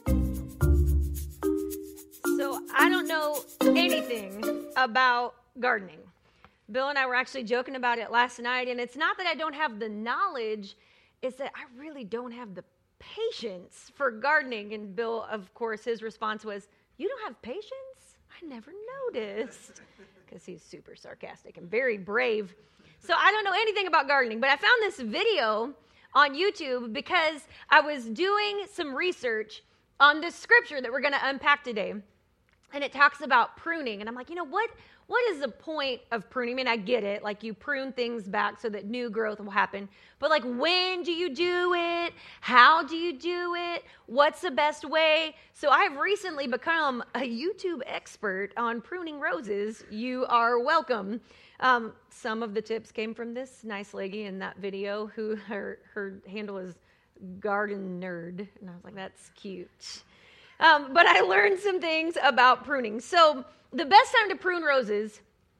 So I don't know anything about gardening. Bill and I were actually joking about it last night, and it's not that I don't have the knowledge, it's that I really don't have the patience for gardening. And Bill, of course, his response was, "You don't have patience? I never noticed." Because he's super sarcastic and very brave. So I don't know anything about gardening, but I found this video on YouTube because I was doing some research on this scripture that we're going to unpack today. And it talks about pruning. And I'm like, what is the point of pruning? I mean, I get it. Like, you prune things back so that new growth will happen. But like, when do you do it? How do you do it? What's the best way? So I've recently become a YouTube expert on pruning roses. You are welcome. Some of the tips came from this nice lady in that video who her handle is Garden Nerd. And I was like, that's cute. But I learned some things about pruning. So the best time to prune roses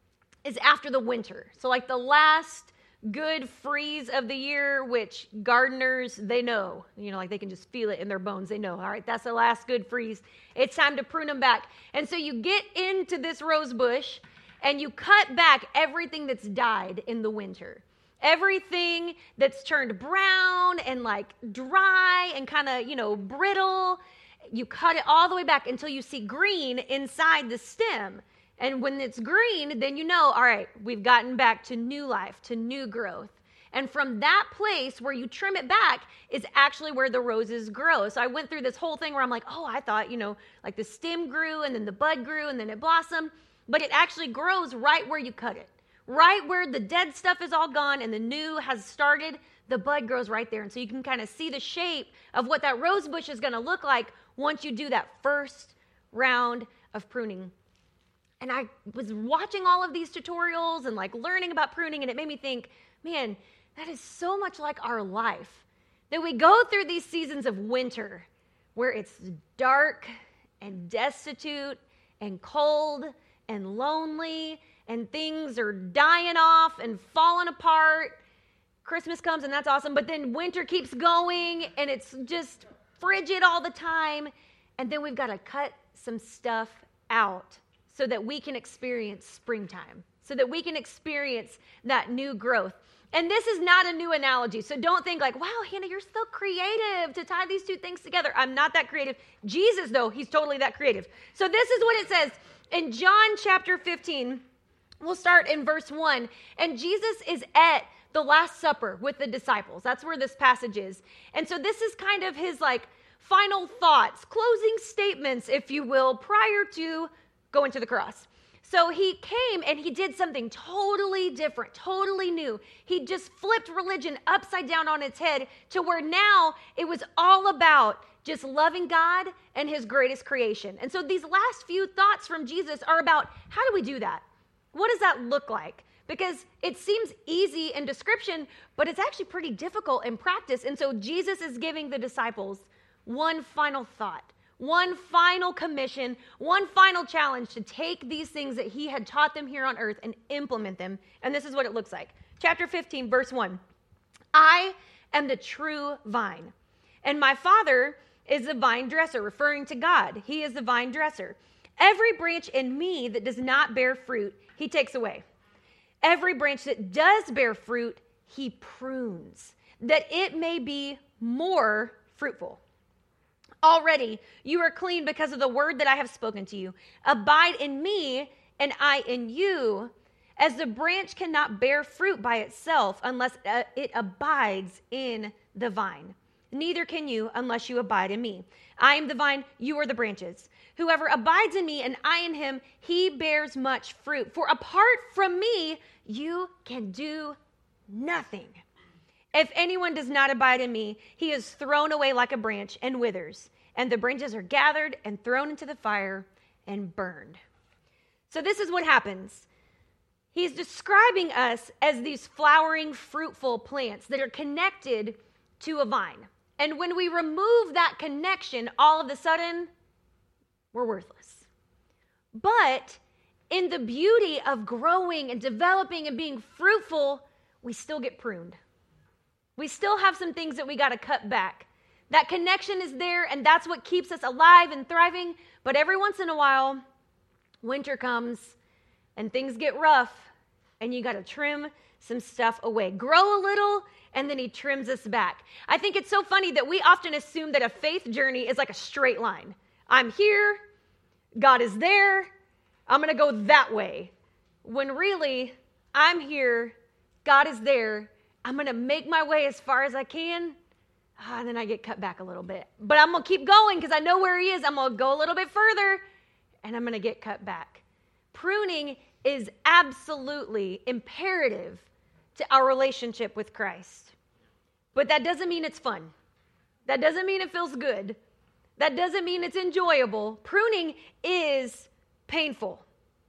is after the winter. So like the last good freeze of the year, which gardeners, they know, like they can just feel it in their bones. They know, all right, that's the last good freeze. It's time to prune them back. And so you get into this rose bush and you cut back everything that's died in the winter. Everything that's turned brown and like dry and kind of, brittle. You cut it all the way back until you see green inside the stem. And when it's green, then you know, all right, we've gotten back to new life, to new growth. And from that place where you trim it back is actually where the roses grow. So I went through this whole thing where I'm like, oh, I thought, like the stem grew and then the bud grew and then it blossomed. But it actually grows right where you cut it. Right where the dead stuff is all gone and the new has started, the bud grows right there. And so you can kind of see the shape of what that rose bush is going to look like once you do that first round of pruning. And I was watching all of these tutorials and like learning about pruning, and it made me think, man, that is so much like our life. That we go through these seasons of winter where it's dark and destitute and cold and lonely and things are dying off and falling apart. Christmas comes and that's awesome, but then winter keeps going and it's just frigid all the time, and then we've got to cut some stuff out so that we can experience springtime, so that we can experience that new growth. And this is not a new analogy, so don't think like, wow, Hannah, you're so creative to tie these two things together. I'm not that creative. Jesus, though, he's totally that creative. So this is what it says in John chapter 15. We'll start in verse 1, and Jesus is at the Last Supper with the disciples. That's where this passage is. And so this is kind of his like final thoughts, closing statements, if you will, prior to going to the cross. So he came and he did something totally different, totally new. He just flipped religion upside down on its head to where now it was all about just loving God and his greatest creation. And so these last few thoughts from Jesus are about how do we do that? What does that look like? Because it seems easy in description, but it's actually pretty difficult in practice. And so Jesus is giving the disciples one final thought, one final commission, one final challenge to take these things that he had taught them here on earth and implement them. And this is what it looks like. Chapter 15, verse 1. I am the true vine, and my Father is the vine dresser, referring to God. He is the vine dresser. Every branch in me that does not bear fruit, he takes away. Every branch that does bear fruit, he prunes, that it may be more fruitful. Already you are clean because of the word that I have spoken to you. Abide in me, and I in you, as the branch cannot bear fruit by itself unless it abides in the vine. Neither can you unless you abide in me. I am the vine, you are the branches. Whoever abides in me and I in him, he bears much fruit. For apart from me, you can do nothing. If anyone does not abide in me, he is thrown away like a branch and withers, and the branches are gathered and thrown into the fire and burned. So this is what happens. He's describing us as these flowering, fruitful plants that are connected to a vine. And when we remove that connection, all of a sudden, we're worthless. But in the beauty of growing and developing and being fruitful, we still get pruned. We still have some things that we got to cut back. That connection is there, and that's what keeps us alive and thriving. But every once in a while, winter comes and things get rough, and you got to trim some stuff away. Grow a little, and then he trims us back. I think it's so funny that we often assume that a faith journey is like a straight line. I'm here, God is there, I'm going to go that way. When really, I'm here, God is there, I'm going to make my way as far as I can, and then I get cut back a little bit. But I'm going to keep going because I know where he is. I'm going to go a little bit further, and I'm going to get cut back. Pruning is absolutely imperative to our relationship with Christ. But that doesn't mean it's fun. That doesn't mean it feels good. That doesn't mean it's enjoyable. Pruning is painful.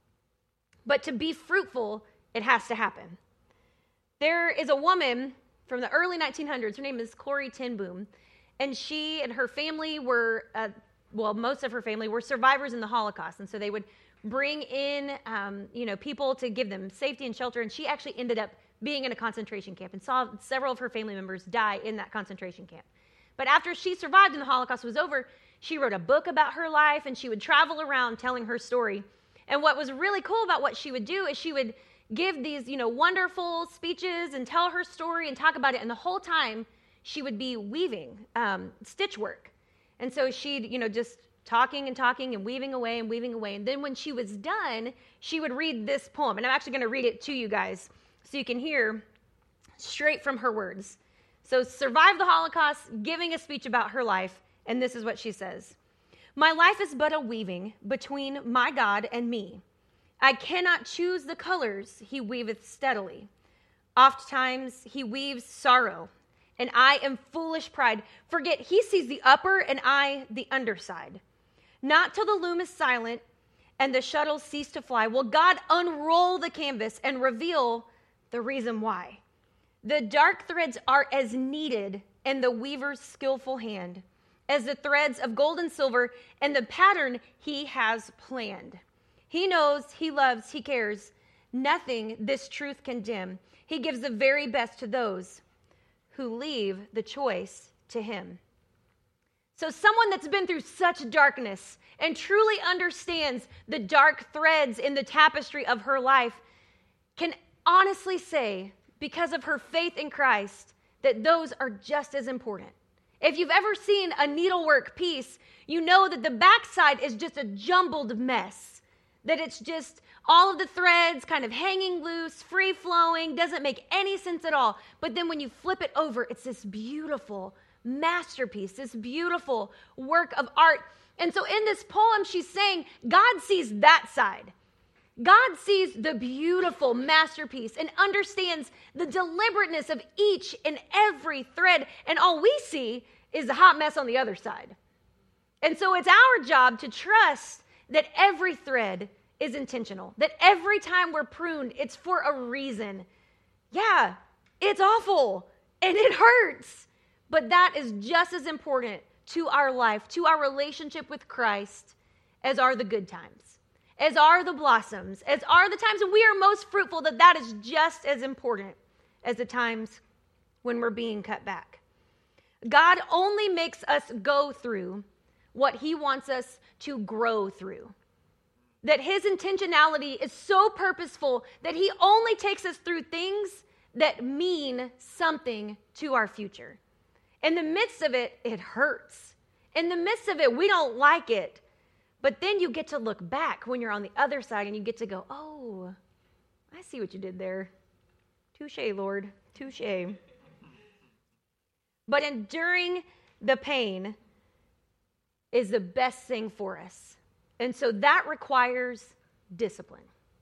But to be fruitful, it has to happen. There is a woman from the early 1900s. Her name is Corrie ten Boom. And she and her family were, most of her family were survivors in the Holocaust. And so they would bring in, people to give them safety and shelter. And she actually ended up being in a concentration camp and saw several of her family members die in that concentration camp. But after she survived and the Holocaust was over, she wrote a book about her life, and she would travel around telling her story. And what was really cool about what she would do is she would give these, wonderful speeches and tell her story and talk about it. And the whole time she would be weaving, stitch work. And so she'd, just talking and weaving away. And then when she was done, she would read this poem. And I'm actually going to read it to you guys so you can hear straight from her words. So survived the Holocaust, giving a speech about her life. And this is what she says. My life is but a weaving between my God and me. I cannot choose the colors he weaveth steadily. Ofttimes he weaves sorrow, and I am foolish pride. Forget he sees the upper and I the underside. Not till the loom is silent and the shuttles cease to fly will God unroll the canvas and reveal the reason why. The dark threads are as needed in the weaver's skillful hand as the threads of gold and silver and the pattern he has planned. He knows, he loves, he cares. Nothing this truth can dim. He gives the very best to those who leave the choice to him. So someone that's been through such darkness and truly understands the dark threads in the tapestry of her life can honestly say, because of her faith in Christ, that those are just as important. If you've ever seen a needlework piece, you know that the backside is just a jumbled mess, that it's just all of the threads kind of hanging loose, free-flowing, doesn't make any sense at all. But then when you flip it over, it's this beautiful masterpiece, this beautiful work of art. And so in this poem, she's saying, God sees that side. God sees the beautiful masterpiece and understands the deliberateness of each and every thread. And all we see is the hot mess on the other side. And so it's our job to trust that every thread is intentional, that every time we're pruned, it's for a reason. Yeah, it's awful and it hurts, but that is just as important to our life, to our relationship with Christ, as are the good times, as are the blossoms, as are the times when we are most fruitful, that is just as important as the times when we're being cut back. God only makes us go through what he wants us to grow through. That his intentionality is so purposeful that he only takes us through things that mean something to our future. In the midst of it, it hurts. In the midst of it, we don't like it. But then you get to look back when you're on the other side and you get to go, oh, I see what you did there. Touche, Lord, touche. But enduring the pain is the best thing for us. And so that requires discipline.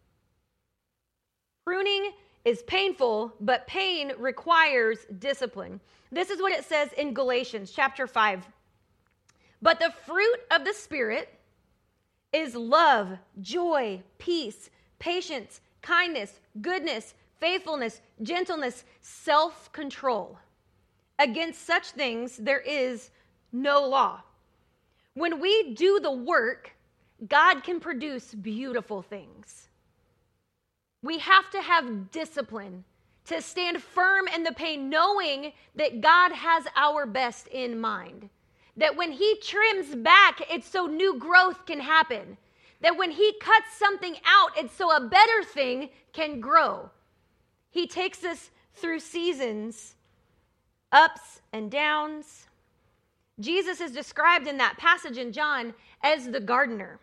Pruning is painful, but pain requires discipline. This is what it says in Galatians chapter 5. But the fruit of the Spirit is love, joy, peace, patience, kindness, goodness, faithfulness, gentleness, self-control. Against such things there is no law. When we do the work, God can produce beautiful things. We have to have discipline to stand firm in the pain, knowing that God has our best in mind. That when he trims back, it's so new growth can happen. That when he cuts something out, it's so a better thing can grow. He takes us through seasons, ups and downs. Jesus is described in that passage in John as the gardener,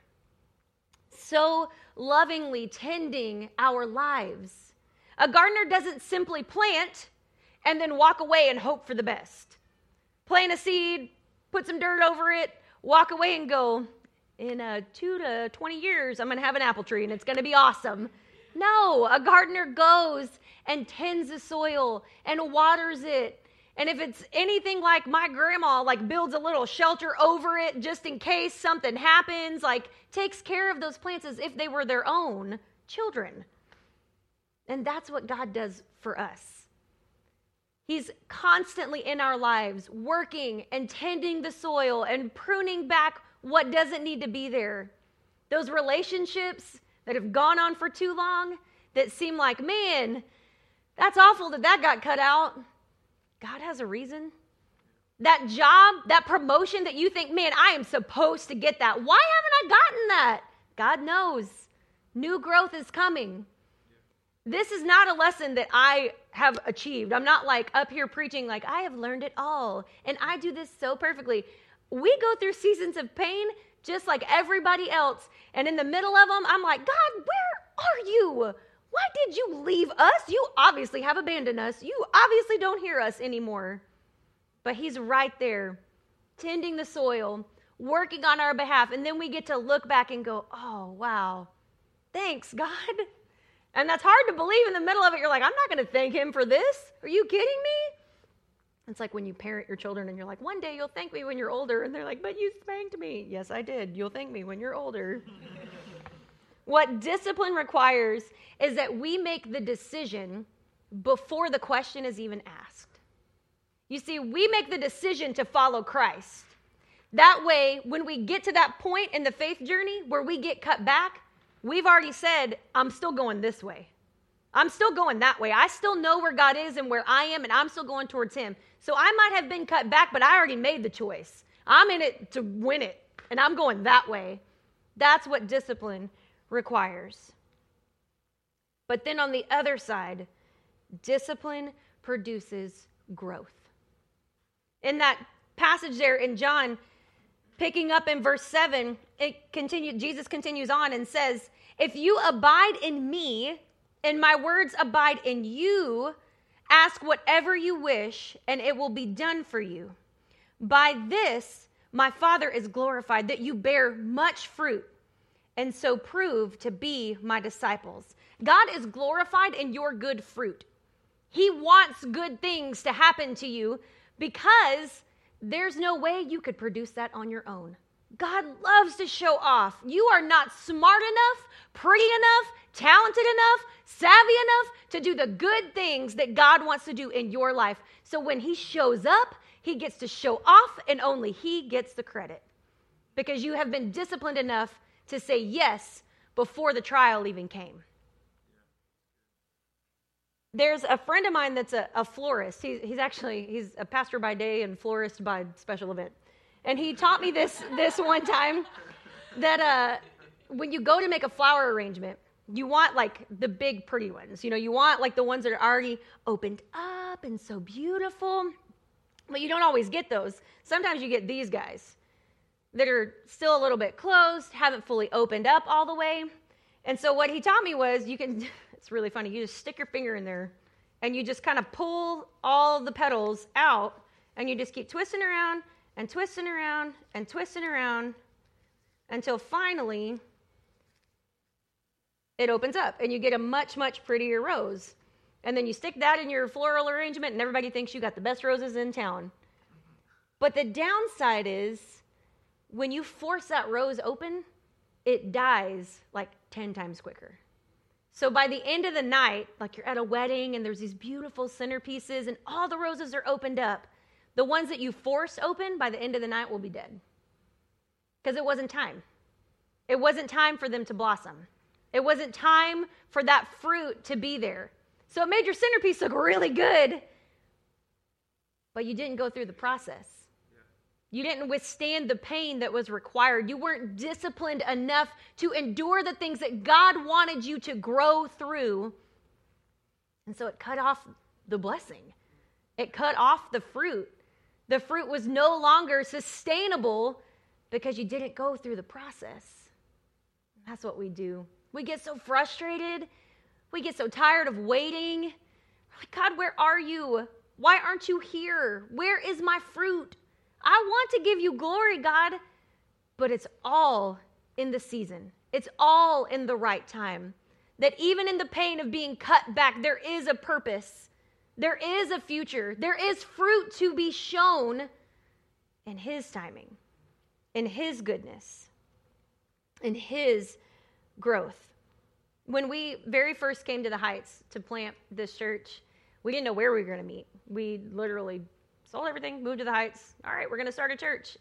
so lovingly tending our lives. A gardener doesn't simply plant and then walk away and hope for the best. Plant a seed, put some dirt over it, walk away and go, in 2 to 20 years, I'm going to have an apple tree and it's going to be awesome. No, a gardener goes and tends the soil and waters it. And if it's anything like my grandma, like builds a little shelter over it just in case something happens, like takes care of those plants as if they were their own children. And that's what God does for us. He's constantly in our lives, working and tending the soil and pruning back what doesn't need to be there. Those relationships that have gone on for too long, that seem like, man, that's awful that got cut out. God has a reason. That job, that promotion that you think, man, I am supposed to get that. Why haven't I gotten that? God knows. New growth is coming. This is not a lesson that I have achieved. I'm not like up here preaching like I have learned it all and I do this so perfectly. We go through seasons of pain just like everybody else. And in the middle of them, I'm like, God, where are you? Why did you leave us? You obviously have abandoned us. You obviously don't hear us anymore. But he's right there, tending the soil, working on our behalf. And then we get to look back and go, oh, wow, thanks, God. And that's hard to believe in the middle of it. You're like, I'm not going to thank him for this. Are you kidding me? It's like when you parent your children and you're like, one day you'll thank me when you're older. And they're like, but you spanked me. Yes, I did. You'll thank me when you're older. What discipline requires is that we make the decision before the question is even asked. You see, we make the decision to follow Christ. That way, when we get to that point in the faith journey where we get cut back, we've already said, I'm still going this way. I'm still going that way. I still know where God is and where I am, and I'm still going towards him. So I might have been cut back, but I already made the choice. I'm in it to win it, and I'm going that way. That's what discipline requires. But then on the other side, discipline produces growth. In that passage there in John, picking up in verse 7, Jesus continues on and says, if you abide in me and my words abide in you, ask whatever you wish and it will be done for you. By this, my Father is glorified, that you bear much fruit and so prove to be my disciples. God is glorified in your good fruit. He wants good things to happen to you because there's no way you could produce that on your own. God loves to show off. You are not smart enough, pretty enough, talented enough, savvy enough to do the good things that God wants to do in your life. So when he shows up, he gets to show off and only he gets the credit because you have been disciplined enough to say yes before the trial even came. There's a friend of mine that's a florist. He's a pastor by day and florist by special event. And he taught me this one time that when you go to make a flower arrangement, you want like the big pretty ones. You know, you want like the ones that are already opened up and so beautiful. But you don't always get those. Sometimes you get these guys that are still a little bit closed, haven't fully opened up all the way. And so what he taught me was it's really funny. You just stick your finger in there and you just kind of pull all the petals out and you just keep twisting around and twisting around and twisting around until finally it opens up and you get a much, much prettier rose. And then you stick that in your floral arrangement and everybody thinks you got the best roses in town. But the downside is when you force that rose open, it dies like 10 times quicker. So by the end of the night, like you're at a wedding and there's these beautiful centerpieces and all the roses are opened up, the ones that you force open by the end of the night will be dead. Because it wasn't time. It wasn't time for them to blossom. It wasn't time for that fruit to be there. So it made your centerpiece look really good, but you didn't go through the process. You didn't withstand the pain that was required. You weren't disciplined enough to endure the things that God wanted you to grow through. And so it cut off the blessing. It cut off the fruit. The fruit was no longer sustainable because you didn't go through the process. That's what we do. We get so frustrated. We get so tired of waiting. We're like, God, where are you? Why aren't you here? Where is my fruit? I want to give you glory, God, but it's all in the season. It's all in the right time. That even in the pain of being cut back, there is a purpose. There is a future. There is fruit to be shown in His timing, in His goodness, in His growth. When we very first came to the Heights to plant this church, we didn't know where we were going to meet. We literally sold everything, moved to the Heights. All right, we're going to start a church.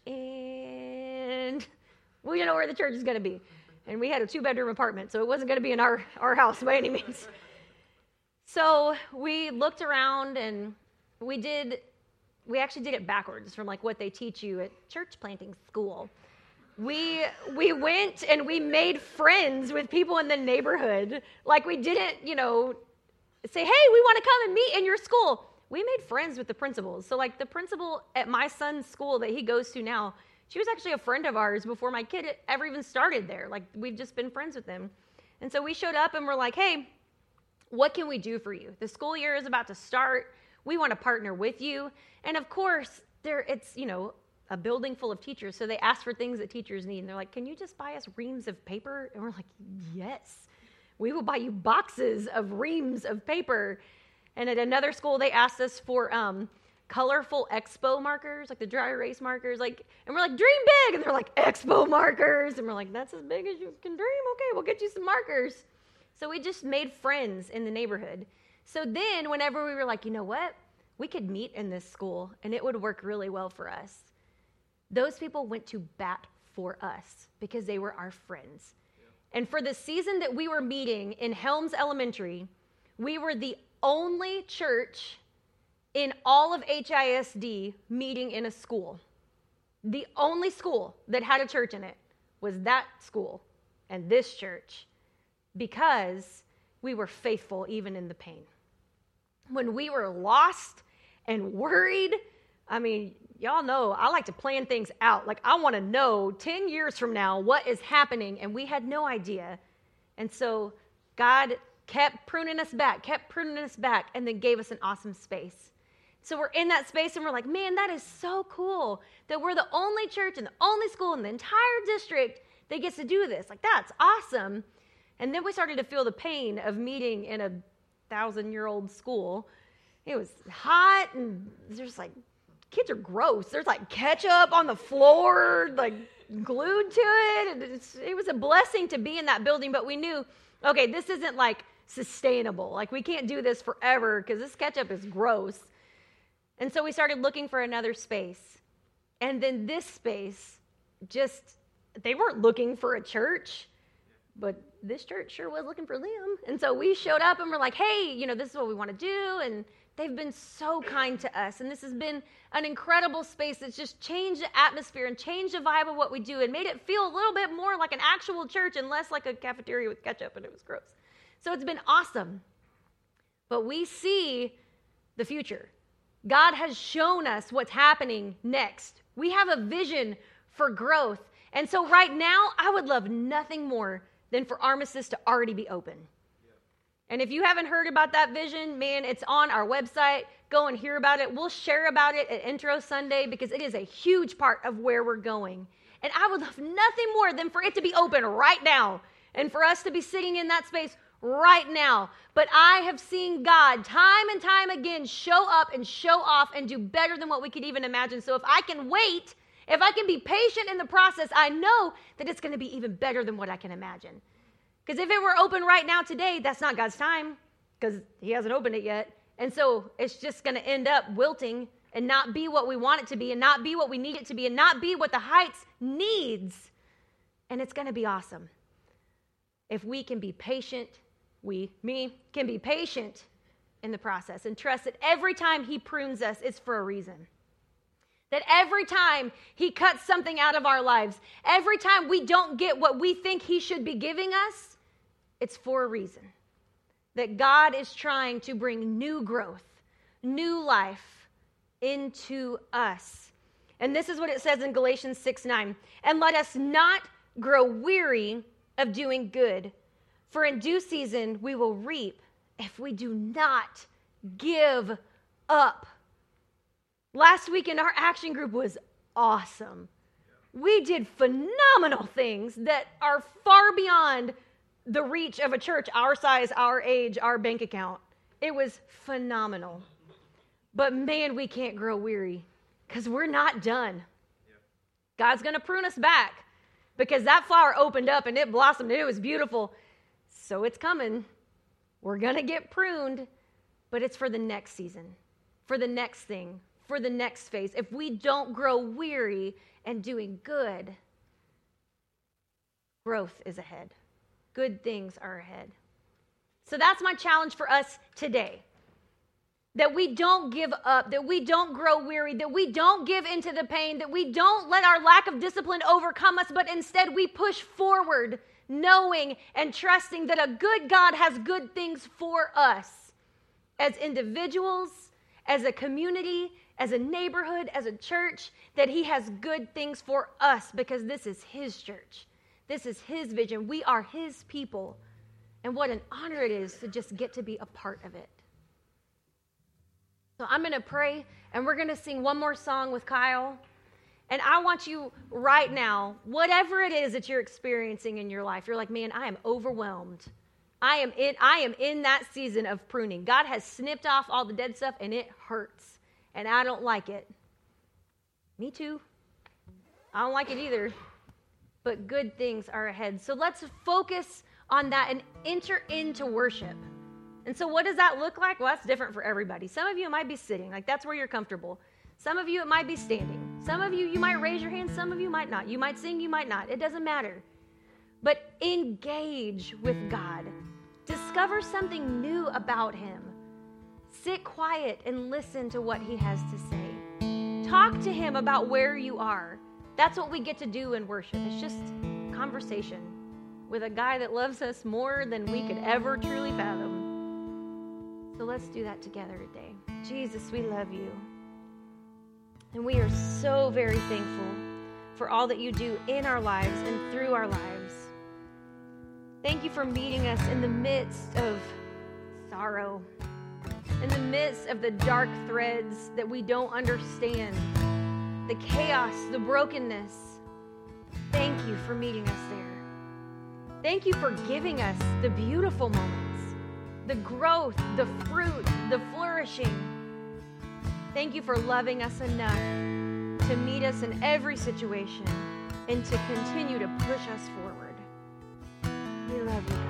And we didn't know where the church is going to be. And we had a 2-bedroom apartment, so it wasn't going to be in our house by any means. So we looked around, and we actually did it backwards from like what they teach you at church planting school. We went and we made friends with people in the neighborhood. Like we didn't, say, hey, we want to come and meet in your school. We made friends with the principals. So like the principal at my son's school that he goes to now, she was actually a friend of ours before my kid ever even started there. Like we've just been friends with them. And so we showed up and we're like, hey, what can we do for you? The school year is about to start. We want to partner with you. And of course, it's a building full of teachers. So they ask for things that teachers need. And they're like, can you just buy us reams of paper? And we're like, yes, we will buy you boxes of reams of paper. And at another school, they asked us for colorful expo markers, like the dry erase markers. And we're like, dream big. And they're like, expo markers. And we're like, that's as big as you can dream. Okay, we'll get you some markers. So we just made friends in the neighborhood. So then whenever we were like, you know what? We could meet in this school and it would work really well for us. Those people went to bat for us because they were our friends. Yeah. And for the season that we were meeting in Helms Elementary, we were the only church in all of HISD meeting in a school. The only school that had a church in it was that school and this church because we were faithful even in the pain. When we were lost and worried, y'all know I like to plan things out. Like I want to know 10 years from now what is happening, and we had no idea. And so God kept pruning us back, and then gave us an awesome space. So we're in that space and we're like, man, that is so cool that we're the only church and the only school in the entire district that gets to do this. Like, that's awesome. And then we started to feel the pain of meeting in a 1,000-year-old school. It was hot and there's like, kids are gross. There's like ketchup on the floor, like glued to it. And it was a blessing to be in that building, but we knew, okay, this isn't like sustainable. Like we can't do this forever because this ketchup is gross. And so we started looking for another space. And then this space they weren't looking for a church, but this church sure was looking for them. And so we showed up and we're like, hey, this is what we want to do. And they've been so kind to us. And this has been an incredible space that's just changed the atmosphere and changed the vibe of what we do and made it feel a little bit more like an actual church and less like a cafeteria with ketchup, and it was gross. So it's been awesome. But we see the future. God has shown us what's happening next. We have a vision for growth. And so right now, I would love nothing more than for Armistice to already be open. Yeah. And if you haven't heard about that vision, man, it's on our website. Go and hear about it. We'll share about it at Intro Sunday because it is a huge part of where we're going. And I would love nothing more than for it to be open right now and for us to be sitting in that space right now. But I have seen God time and time again show up and show off and do better than what we could even imagine. So if I can wait, if I can be patient in the process, I know that it's going to be even better than what I can imagine. Because if it were open right now today, that's not God's time because He hasn't opened it yet. And so it's just going to end up wilting and not be what we want it to be and not be what we need it to be and not be what the Heights needs. And it's going to be awesome. If we can be patient, can be patient in the process and trust that every time he prunes us, it's for a reason. That every time he cuts something out of our lives, every time we don't get what we think he should be giving us, it's for a reason. That God is trying to bring new growth, new life into us. And this is what it says in Galatians 6:9. And let us not grow weary of doing good, for in due season we will reap if we do not give up. Last week in our action group was awesome. We did phenomenal things that are far beyond the reach of a church our size, our age, our bank account. It was phenomenal. But man, we can't grow weary because we're not done. God's going to prune us back because that flower opened up and it blossomed and it was beautiful. So it's coming. We're going to get pruned, but it's for the next season, for the next thing, for the next phase. If we don't grow weary and doing good, growth is ahead. Good things are ahead. So that's my challenge for us today. That we don't give up, that we don't grow weary, that we don't give into the pain, that we don't let our lack of discipline overcome us, but instead we push forward, knowing and trusting that a good God has good things for us as individuals, as a community, as a neighborhood, as a church, that he has good things for us because this is his church. This is his vision. We are his people. And what an honor it is to just get to be a part of it. So I'm going to pray, and we're going to sing one more song with Kyle. And I want you right now, whatever it is that you're experiencing in your life, you're like, man, I am overwhelmed. I am in that season of pruning. God has snipped off all the dead stuff, and it hurts. And I don't like it. Me too. I don't like it either. But good things are ahead. So let's focus on that and enter into worship. And so what does that look like? Well, that's different for everybody. Some of you, it might be sitting. Like, that's where you're comfortable. Some of you, it might be standing. Some of you, you might raise your hand. Some of you might not. You might sing. You might not. It doesn't matter. But engage with God. Discover something new about him. Sit quiet and listen to what he has to say. Talk to him about where you are. That's what we get to do in worship. It's just conversation with a guy that loves us more than we could ever truly fathom. So let's do that together today. Jesus, we love you. And we are so very thankful for all that you do in our lives and through our lives. Thank you for meeting us in the midst of sorrow, in the midst of the dark threads that we don't understand, the chaos, the brokenness. Thank you for meeting us there. Thank you for giving us the beautiful moments, the growth, the fruit, the flourishing. Thank you for loving us enough to meet us in every situation and to continue to push us forward. We love you, God.